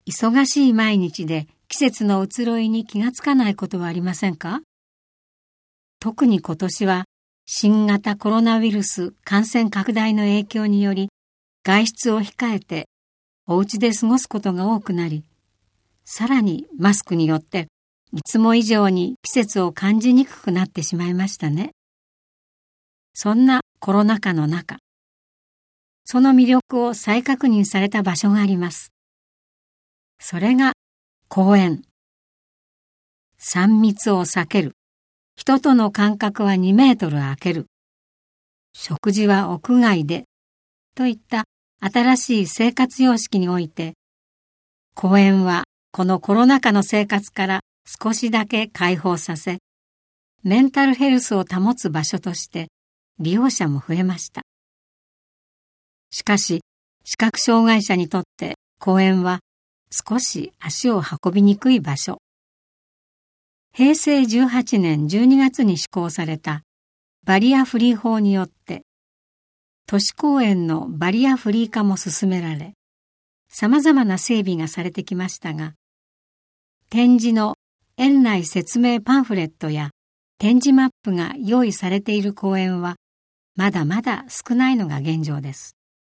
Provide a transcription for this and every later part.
忙しい毎日で季節の移ろいに気がつかないことはありませんか？特に今年は新型コロナウイルス感染拡大の影響により外出を控えてお家で過ごすことが多くなり、さらにマスクによっていつも以上に季節を感じにくくなってしまいましたね。そんなコロナ禍の中、その魅力を再確認された場所があります。それが公園。3密を避ける。人との間隔は2メートル空ける。食事は屋外で。といった新しい生活様式において、公園はこのコロナ禍の生活から少しだけ解放させ、メンタルヘルスを保つ場所として利用者も増えました。しかし、視覚障害者にとって公園は少し足を運びにくい場所。平成18年12月に施行されたバリアフリー法によって都市公園のバリアフリー化も進められ、様々な整備がされてきましたが、展示の園内説明パンフレットや展示マップが用意されている公園はまだまだ少ないのが現状です。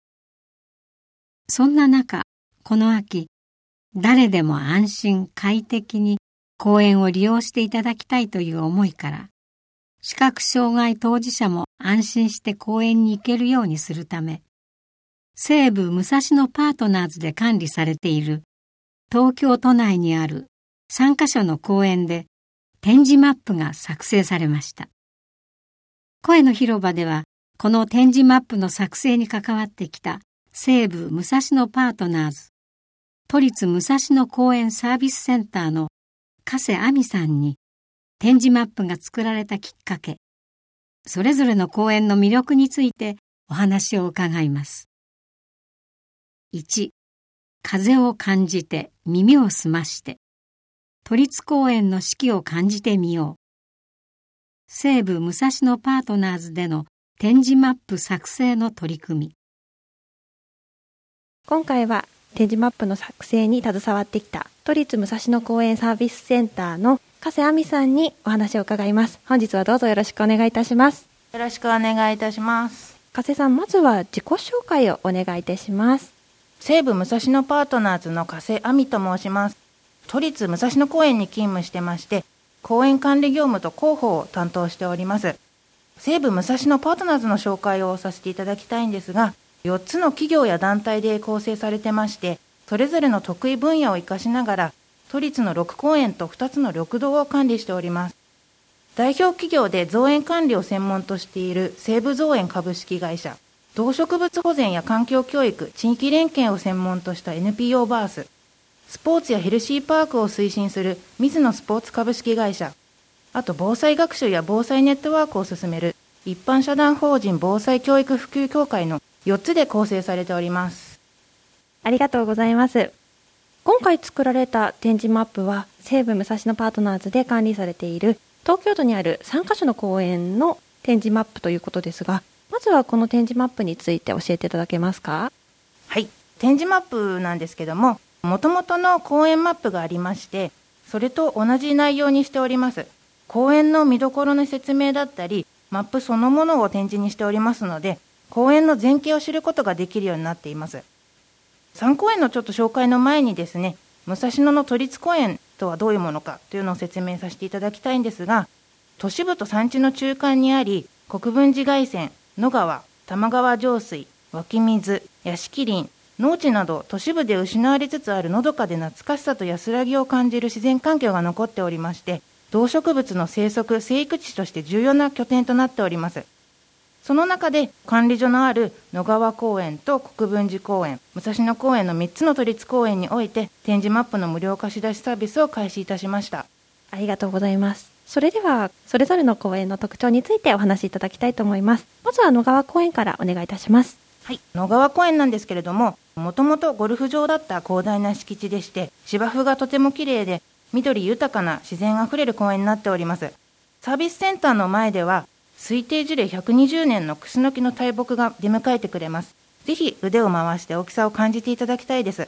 そんな中、この秋、誰でも安心快適に公園を利用していただきたいという思いから、視覚障害当事者も安心して公園に行けるようにするため、西武武蔵野パートナーズで管理されている東京都内にある3カ所の公園で展示マップが作成されました。声の広場では、この展示マップの作成に関わってきた西武武蔵野パートナーズ、都立武蔵野公園サービスセンターの加瀬亜美さんに展示マップが作られたきっかけ、それぞれの公園の魅力についてお話を伺います。1、風を感じて耳を澄まして、都立公園の四季を感じてみよう。西武武蔵野パートナーズでの展示マップ作成の取り組み。 今回は展示マップの作成に携わってきた都立武蔵野公園サービスセンターの加瀬亜美さんにお話を伺います。本日はどうぞよろしくお願いいたします。 よろしくお願いいたします。 加瀬さん、まずは自己紹介をお願いいたします。 西武武蔵野パートナーズの加瀬亜美と申します。都立武蔵野公園に勤務してまして、公園管理業務と広報を担当しております。西武武蔵野パートナーズの紹介をさせていただきたいんですが、4つの企業や団体で構成されてまして、それぞれの得意分野を生かしながら、都立の6公園と2つの緑道を管理しております。代表企業で造園管理を専門としている西武造園株式会社、動植物保全や環境教育、地域連携を専門とした NPO バース、スポーツやヘルシーパークを推進する水野スポーツ株式会社、あと防災学習や防災ネットワークを進める一般社団法人防災教育普及協会の4つで構成されております。 ありがとうございます。今回作られた展示マップは西武武蔵野パートナーズで管理されている東京都にある3カ所の公園の展示マップということですが、まずはこの展示マップについて教えていただけますか？ はい、展示マップなんですけども、元々の公園マップがありまして、それと同じ内容にしております。公園の見どころの説明だったり、マップそのものを展示にしておりますので、公園の全景を知ることができるようになっています。3公園のちょっと紹介の前にですね、武蔵野の都立公園とはどういうものかというのを説明させていただきたいんですが、都市部と山地の中間にあり、国分寺外線、野川、玉川上水、湧き水、屋敷林、農地など都市部で失われつつあるのどかで懐かしさと安らぎを感じる自然環境が残っておりまして、動植物の生息・生育地として重要な拠点となっております。その中で管理所のある野川公園と国分寺公園、武蔵野公園の3つの都立公園において展示マップの無料貸し出しサービスを開始いたしました。 ありがとうございます。それではそれぞれの公園の特徴についてお話しいただきたいと思います。まずは野川公園からお願いいたします。 はい、野川公園なんですけれども、もともとゴルフ場だった広大な敷地でして、芝生がとても綺麗で緑豊かな自然あふれる公園になっております。サービスセンターの前では推定樹齢120年のクスノキの大木が出迎えてくれます。ぜひ腕を回して大きさを感じていただきたいです。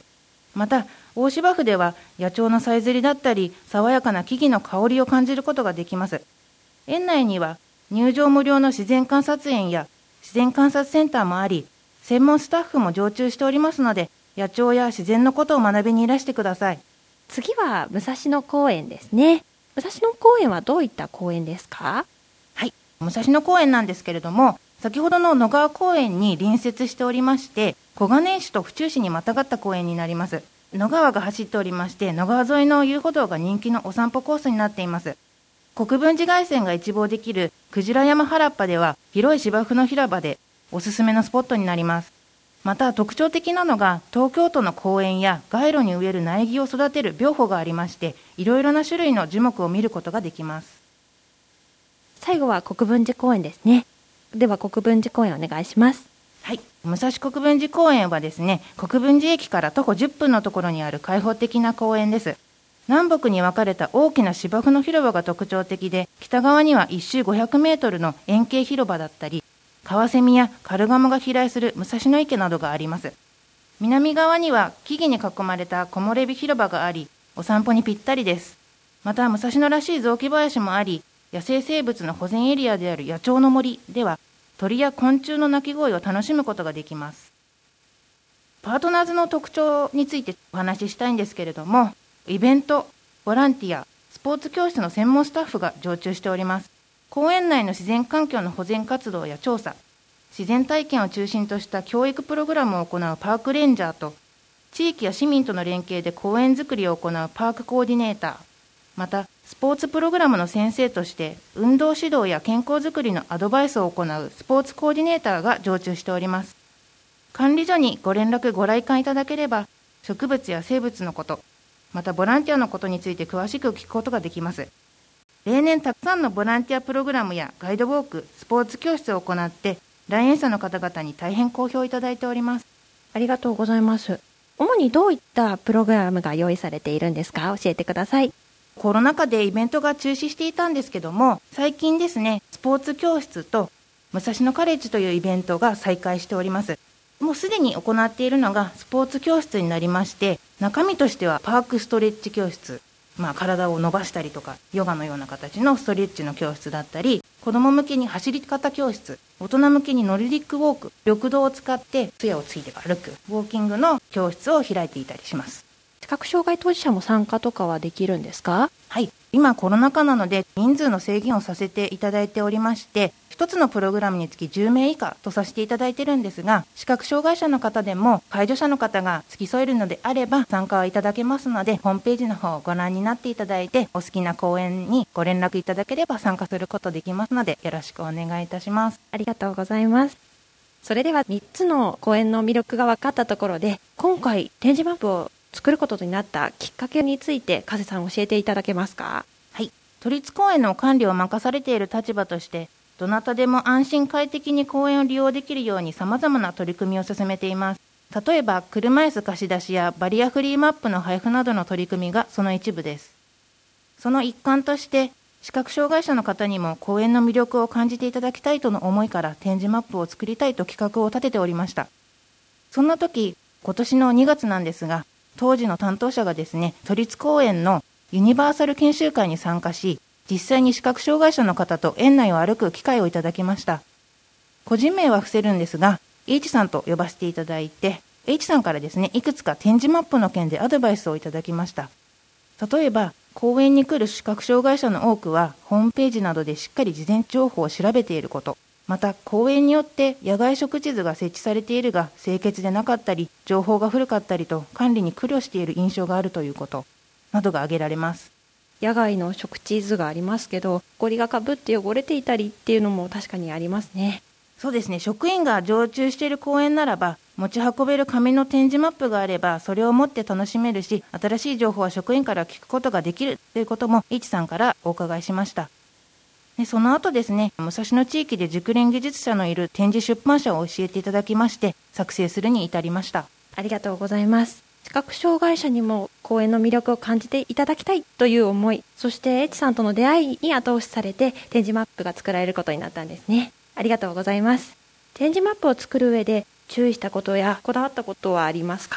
また大芝生では野鳥のさえずりだったり爽やかな木々の香りを感じることができます。園内には入場無料の自然観察園や自然観察センターもあり、専門スタッフも常駐しておりますので、野鳥や自然のことを学びにいらしてください。 次は武蔵野公園ですね。武蔵野公園はどういった公園ですか？ はい、武蔵野公園なんですけれども、先ほどの野川公園に隣接しておりまして、小金井市と府中市にまたがった公園になります。野川が走っておりまして、野川沿いの遊歩道が人気のお散歩コースになっています。国分寺凱旋が一望できるクジラ山原っぱでは、広い芝生の広場でおすすめのスポットになります。また特徴的なのが、東京都の公園や街路に植える苗木を育てる苗穂がありまして、いろいろな種類の樹木を見ることができます。 最後は国分寺公園ですね。では国分寺公園お願いします。 はい、武蔵国分寺公園はですね、国分寺駅から徒歩10分のところにある開放的な公園です。南北に分かれた大きな芝生の広場が特徴的で、北側には1周500メートルの円形広場だったり、カワセミやカルガモが飛来する武蔵野池などがあります。南側には木々に囲まれた木漏れ日広場があり、お散歩にぴったりです。また武蔵野らしい雑木林もあり、野生生物の保全エリアである野鳥の森では、鳥や昆虫の鳴き声を楽しむことができます。パートナーズの特徴についてお話ししたいんですけれども、イベント、ボランティア、スポーツ教室の専門スタッフが常駐しております。公園内の自然環境の保全活動や調査、自然体験を中心とした教育プログラムを行うパークレンジャーと、地域や市民との連携で公園づくりを行うパークコーディネーター、またスポーツプログラムの先生として運動指導や健康づくりのアドバイスを行うスポーツコーディネーターが常駐しております。管理所にご連絡ご来館いただければ、植物や生物のこと、またボランティアのことについて詳しく聞くことができます。例年たくさんのボランティアプログラムやガイドウォーク、スポーツ教室を行って、来園者の方々に大変好評いただいております。 ありがとうございます。主にどういったプログラムが用意されているんですか？教えてください。 コロナ禍でイベントが中止していたんですけども、最近ですね、スポーツ教室と武蔵野カレッジというイベントが再開しております。もうすでに行っているのがスポーツ教室になりまして、中身としてはパークストレッチ教室、体を伸ばしたりとかヨガのような形のストレッチの教室だったり、子ども向けに走り方教室、大人向けにノルディックウォーク、緑道を使って杖をついて歩くウォーキングの教室を開いていたりします。 視覚障害当事者も参加とかはできるんですか？ はい、今コロナ禍なので人数の制限をさせていただいておりまして、一つのプログラムにつき10名以下とさせていただいているんですが、視覚障害者の方でも介助者の方が付き添えるのであれば参加はいただけますので、ホームページの方をご覧になっていただいて、お好きな公演にご連絡いただければ参加することできますので、よろしくお願いいたします。 ありがとうございます。それでは3つの公演の魅力が分かったところで、今回展示マップを作ることになったきっかけについて加瀬さん教えていただけますか？ はい、都立公園の管理を任されている立場として、どなたでも安心快適に公園を利用できるように様々な取り組みを進めています。例えば車椅子貸し出しやバリアフリーマップの配布などの取り組みがその一部です。その一環として、視覚障害者の方にも公園の魅力を感じていただきたいとの思いから展示マップを作りたいと企画を立てておりました。そんな時、今年の2月なんですが、当時の担当者がですね、都立公園のユニバーサル研修会に参加し、実際に視覚障害者の方と園内を歩く機会をいただきました。個人名は伏せるんですが、H さんと呼ばせていただいて、H さんからですね、いくつか展示マップの件でアドバイスをいただきました。例えば、公園に来る視覚障害者の多くは、ホームページなどでしっかり事前情報を調べていること、また公園によって野外食地図が設置されているが清潔でなかったり、情報が古かったりと管理に苦慮している印象があるということなどが挙げられます。 野外の食地図がありますけど、埃がかぶって汚れていたりっていうのも確かにありますね。 そうですね、職員が常駐している公園ならば、持ち運べる紙の展示マップがあればそれを持って楽しめるし、新しい情報は職員から聞くことができるということも H さんからお伺いしました。でその後ですね、武蔵野地域で熟練技術者のいる展示出版社を教えていただきまして、作成するに至りました。 ありがとうございます。視覚障害者にも公園の魅力を感じていただきたいという思い、そして H さんとの出会いに後押しされて展示マップが作られることになったんですね。ありがとうございます。展示マップを作る上で注意したことやこだわったことはありますか？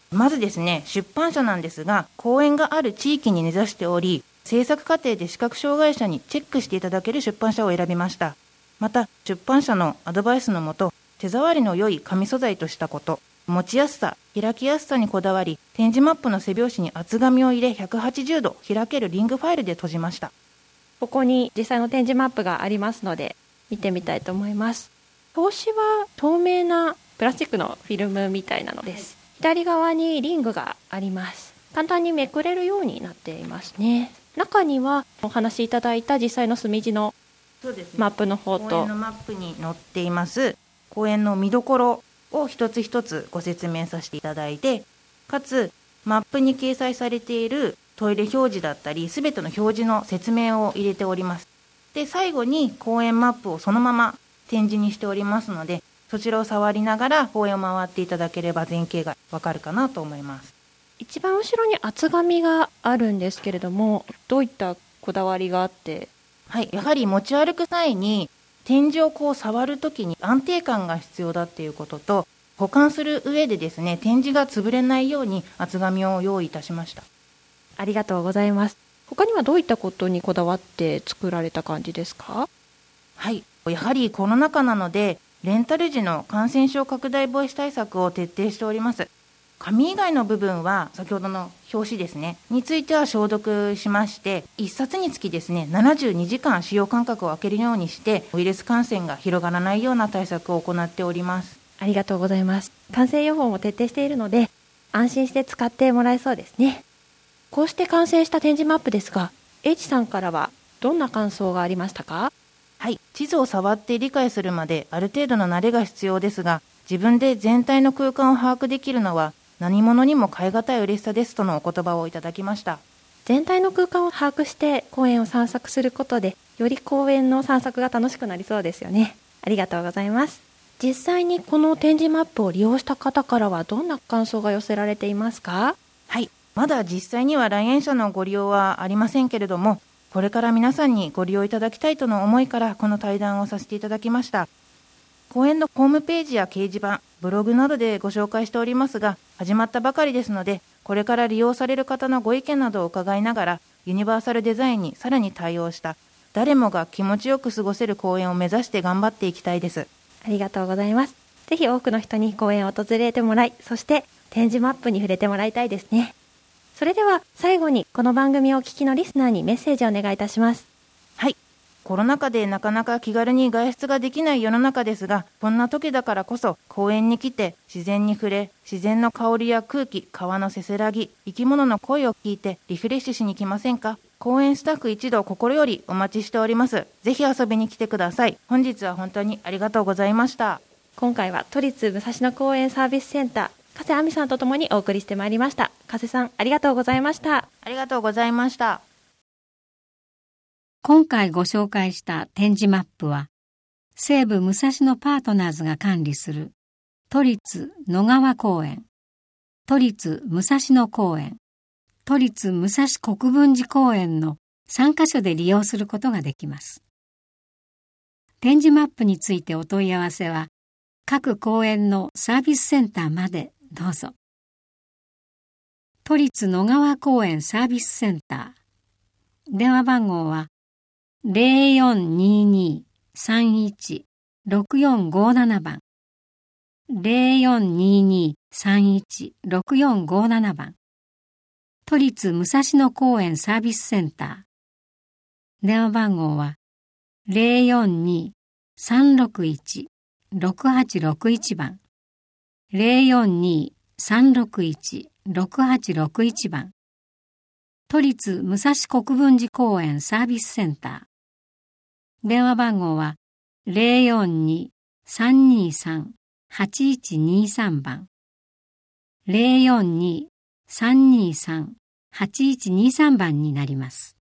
まずですね、出版社なんですが、公園がある地域に根ざしており、制作過程で視覚障害者にチェックしていただける出版社を選びました。また、出版社のアドバイスのもと、手触りの良い紙素材としたこと、持ちやすさ、開きやすさにこだわり、点字マップの背表紙に厚紙を入れ180度開けるリングファイルで閉じました。 ここに実際の点字マップがありますので、見てみたいと思います。表紙は透明なプラスチックのフィルムみたいなのです。左側にリングがあります。簡単にめくれるようになっていますね。中にはお話しいただいた実際の墨字のマップの方と、 公園のマップに載っています公園の見どころを一つ一つご説明させていただいて、かつマップに掲載されているトイレ表示だったりすべての表示の説明を入れております。で、最後に公園マップをそのまま展示にしておりますので、そちらを触りながら公園を回っていただければ全景がわかるかなと思います。 一番後ろに厚紙があるんですけれども、どういったこだわりがあって？ はい、やはり持ち歩く際に点字を触るときに安定感が必要だっていうことと、保管する上でですね、点字が潰れないように厚紙を用意いたしました。 ありがとうございます。他にはどういったことにこだわって作られた感じですか？ はい、やはりコロナ禍なのでレンタル時の感染症拡大防止対策を徹底しております。紙以外の部分は先ほどの表紙ですねについては消毒しまして、1冊につきですね72時間使用間隔を空けるようにしてウイルス感染が広がらないような対策を行っております。 ありがとうございます。感染予防も徹底しているので安心して使ってもらえそうですね。こうして完成した点字マップですが、H さんからはどんな感想がありましたか？ はい、地図を触って理解するまである程度の慣れが必要ですが、自分で全体の空間を把握できるのは何者にも代え難い嬉しさですとのお言葉をいただきました。 全体の空間を把握して公園を散策することで、より公園の散策が楽しくなりそうですよね。ありがとうございます。実際にこの点字マップを利用した方からはどんな感想が寄せられていますか？ はい、まだ実際には来園者のご利用はありませんけれども、これから皆さんにご利用いただきたいとの思いからこの対談をさせていただきました。公園のホームページや掲示板、ブログなどでご紹介しておりますが、始まったばかりですので、これから利用される方のご意見などを伺いながら、ユニバーサルデザインにさらに対応した、誰もが気持ちよく過ごせる公園を目指して頑張っていきたいです。 ありがとうございます。ぜひ多くの人に公園を訪れてもらい、そして点字マップに触れてもらいたいですね。それでは最後にこの番組をお聞きのリスナーにメッセージをお願いいたします。 はい。コロナ禍でなかなか気軽に外出ができない世の中ですが、こんな時だからこそ公園に来て自然に触れ、自然の香りや空気、川のせせらぎ、生き物の声を聞いてリフレッシュしに来ませんか？公園スタッフ一同心よりお待ちしております。ぜひ遊びに来てください。本日は本当にありがとうございました。 今回は都立武蔵野公園サービスセンター、加瀬亜美さんとともにお送りしてまいりました。加瀬さん、ありがとうございました。 ありがとうございました。 今回ご紹介した点字マップは、西武武蔵野パートナーズが管理する都立野川公園、都立武蔵野公園、都立武蔵国分寺公園の3カ所で利用することができます。点字マップについてお問い合わせは、各公園のサービスセンターまでどうぞ。都立野川公園サービスセンター。電話番号は 0422-31-6457 番。0422-31-6457 番。都立武蔵野公園サービスセンター。電話番号は 042-361-6861 番。042-361-6861 番。都立武蔵国分寺公園サービスセンター。電話番号は 042-323-8123 番。042-323-8123 番になります。